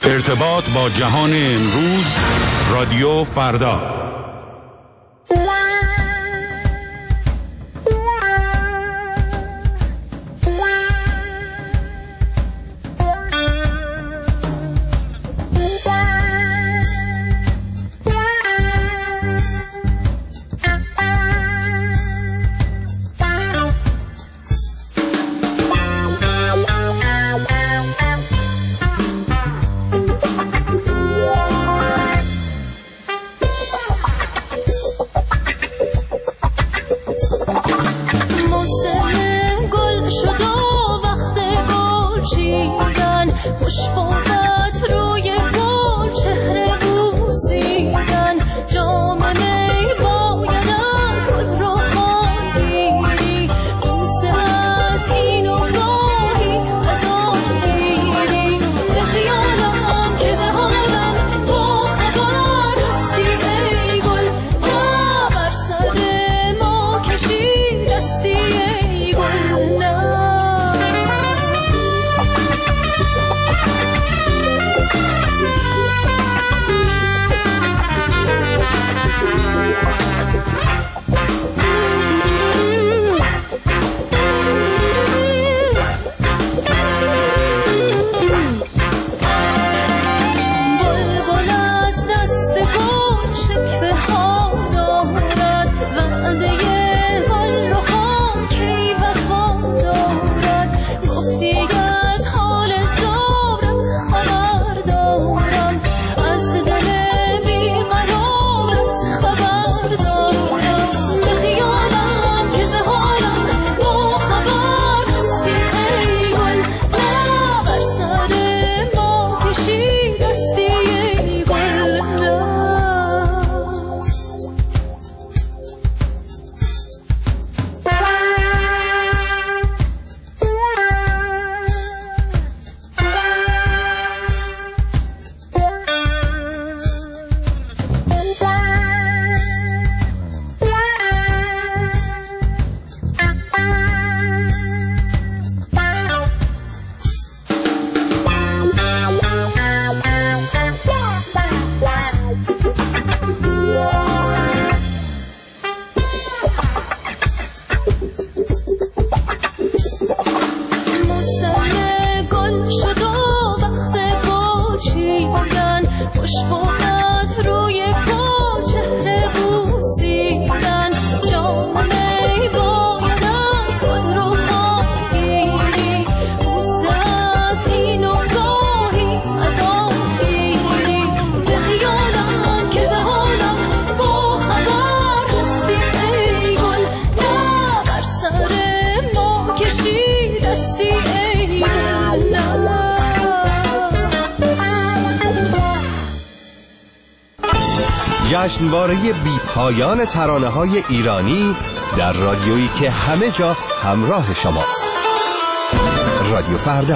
ارتباط با جهان امروز، رادیو فردا. جشنواره بی پایان ترانه‌های ایرانی در رادیویی که همه جا همراه شماست. رادیو فردا.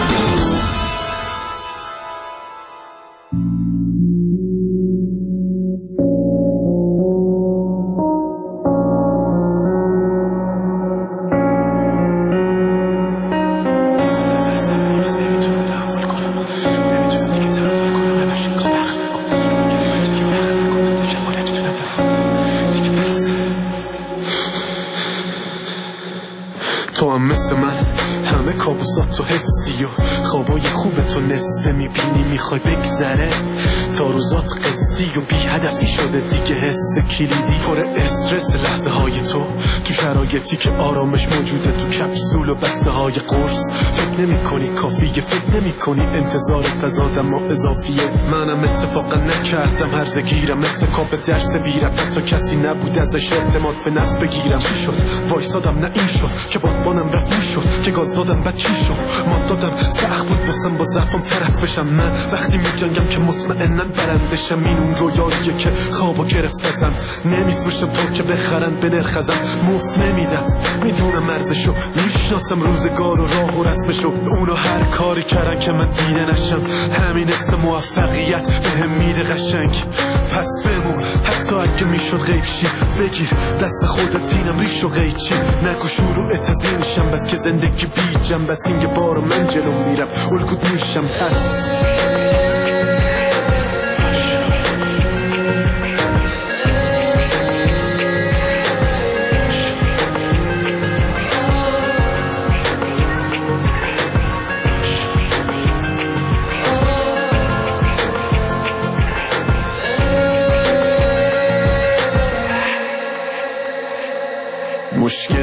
تو هم مثل من همه کابوسات تو حسی و خوابای خوب تو نصفه میبینی میخوای بگذره تا روزات قصدی و بی هدفی شده دیگه حس کلیدی پر استرس لحظه های تو شرایطی که آرامش موجوده تو کپسول و بسته های قرص فکر نمی کنی کافیه فکر نمی کنی انتظار تضادم و اضافیه منم اتفاقا نکردم هرزه گیرم اتکاب درس بیرم حتی کسی نبود ازش اعتماد به نفس بگیرم چی شد وایسادم نه این شد که بادبانم رفت شد که گاز دادم بعد چی شد ما دادم سخت بود بسم با ظرفم طرف بشم من وقتی می جنگم که مطمئنن برندشم این اون رویاییه که خوابو گرفتم نمیفروشم تا که بخرن به نرخ مفت نمیدم میدونم ارزشو میشناسم روزگار و راه و رسمشو اونو هر کاری کردن که من دیده نشم همین اسم موفقیت بهم میده قشنگ پس بمون حتی اگه میشد غیب شی بگیر دست خودت اینم ریش و قیچی نگو شروع تزینشم بس که زندگی بی جنب بس این یه بار من جلو میرم الگوت میشم پس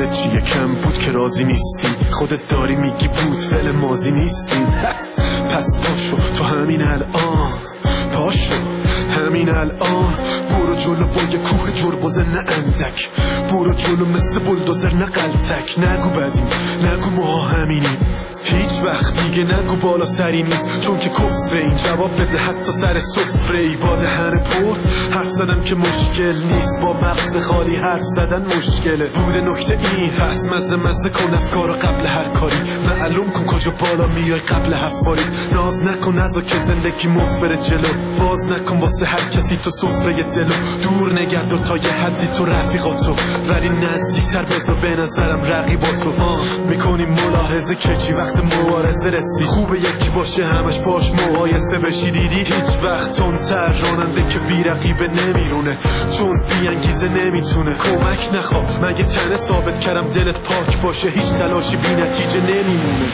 دلت چیه کم بود که راضی نیستی خودت داری میگی بود فعل ماضی نیستیم پس پاشو تو همین الان پاشو همین الان برو جلو با یه کوه جربوزه نه اندک برو جلو مثل بلدوزر نه قلتک نگو بدیم نگو ما همینیم هیچ وقت دیگه نگو بالا سری نیست چون که کفره این جواب بده حتی سر سفره ای با دهن پر حرف زدم که مشکل نیست با مغز خالی حرف زدن مشکله بوده نکته این هست مزه کن افکارو قبل هر کاری معلوم کن کجا بالا میای قبل حفاری ناز نکن نزا که زندگی مفبر جلو باز نکن واسه هر کسی تو سفره دلو دور نگرد و تا یه حدی تو رفیقاتو ولی نزدیکتر بذار به نظرم رقیباتو میکنیم ملاحظه که چی وقت مبارزه رسی خوبه یکی باشه همش باش مقایسه بشی دیدی هیچ وقت تندتر راننده که بی رقیبه نمیرونه چون بی انگیزه نمیتونه کمک نخواه مگه تنه ثابت کردم دلت پاک باشه هیچ تلاشی بی نتیجه نمیمونه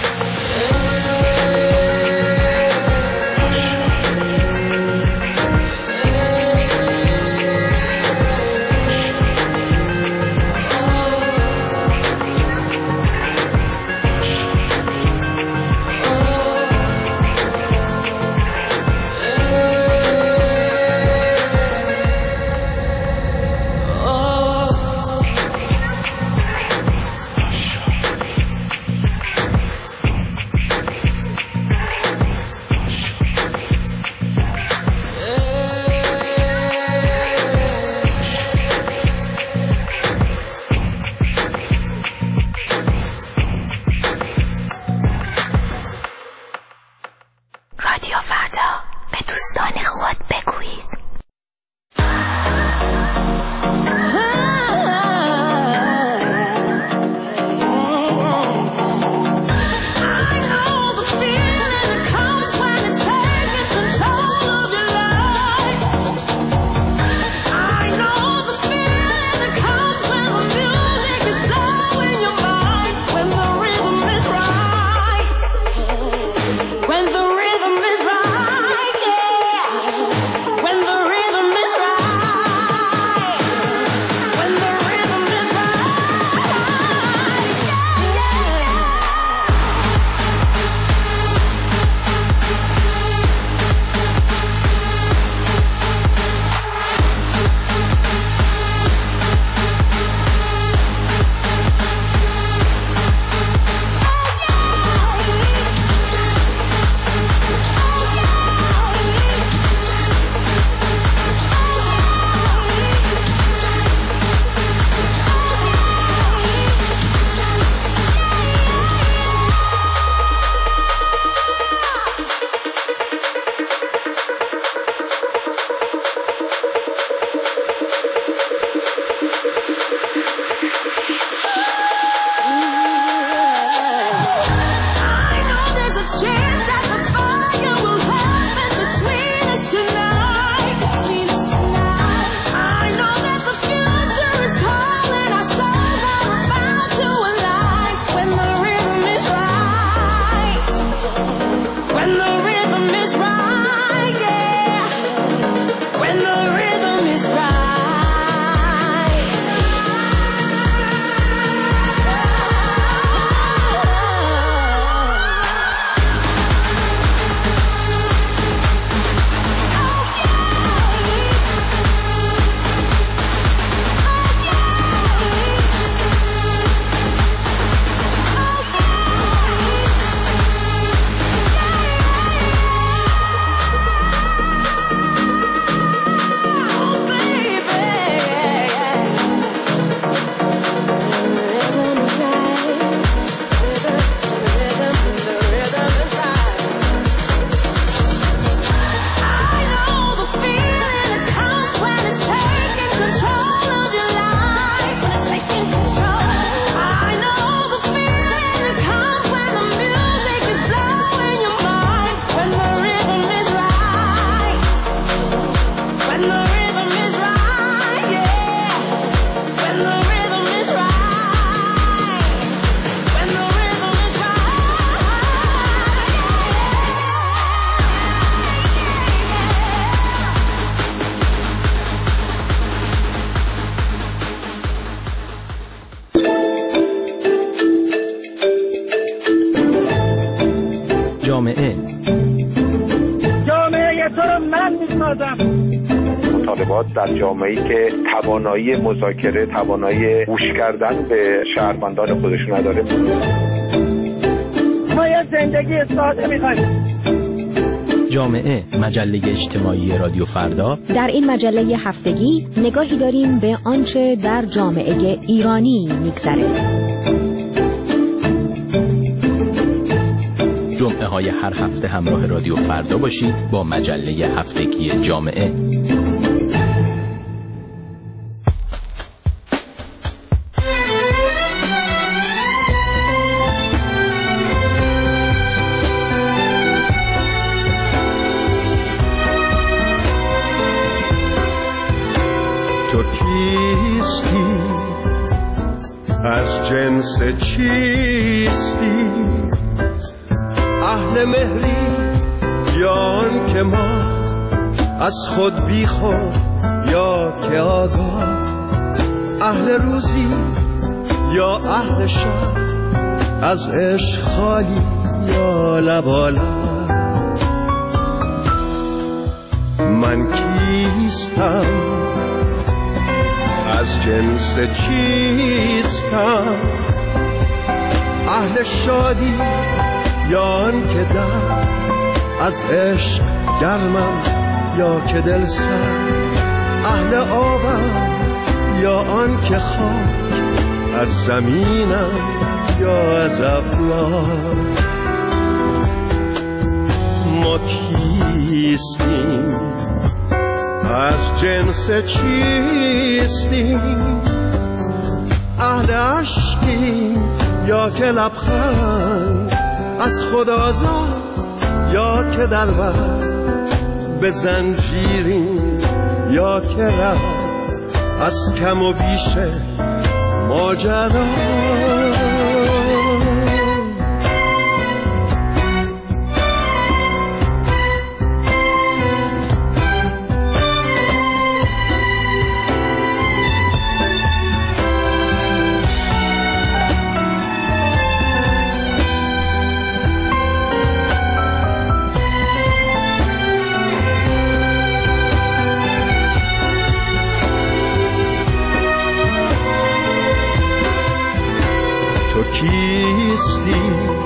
When the مطالبات در جامعه‌ای که توانایی مذاکره، توانایی گوش کردن به شهروندان خودشون نداره. ما یه زندگی ساده می‌خوایم. جامعه، مجله اجتماعی رادیو فردا. در این مجله هفتگی نگاهی داریم به آنچه در جامعه ایرانی می‌گذره. جمعه های هر هفته همراه رادیو فردا باشید با مجله هفتگی جامعه. تو کیستی؟ از جنس چیستی؟ اهل مهری یا آن که ما از خود بی خود یا که آگاه، اهل روزی یا اهل شب، از عشق خالی یا لبالب. من کیستم؟ از جنس چیستم؟ اهل شادی یا آن که در از عشق گرمم یا که دل سر، اهل آبم یا آن که خاک از زمینم یا از افلاک. ما کیستیم؟ از جنس چیستیم؟ اهل عشقیم یا که لبخند از خود آزاد یا که در بر به زنجیریم یا که رفت از کم و بیش ماجرا. کیستی؟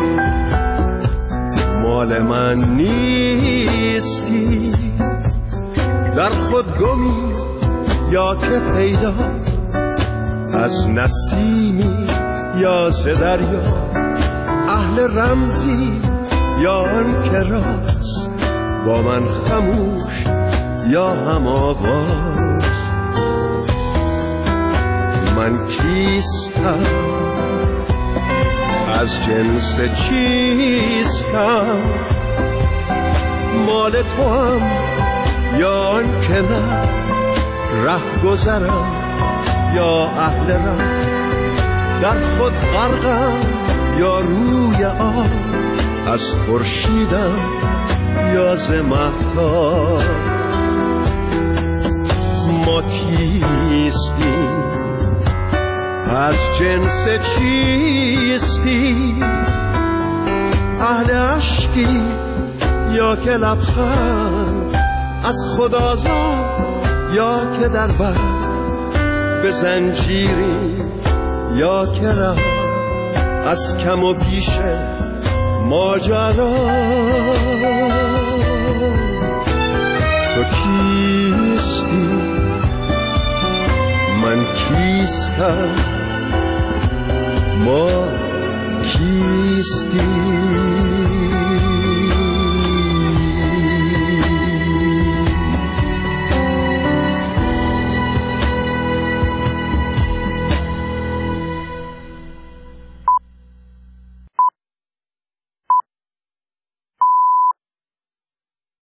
مال من نیستی؟ در خود گمی یا که پیدا، از نسیمی یا ز دریا، اهل رمزی یا آن که راست با من خموش یا هم آواز. من کیستم؟ از جنس چیستم؟ مال تو هم یا آن که نه، ره گذرم یا اهل ره، در خود غرقم یا روی آب، از خورشیدم یا ز مهتاب. ما کیستیم؟ از جنس چیستی؟ اهل عشقی یا که لبخند از خود آزاد یا که در بر به زنجیری یا که رفت از کم و بیش ماجرا. تو کیستی؟ من کیستم؟ ما کیستیم؟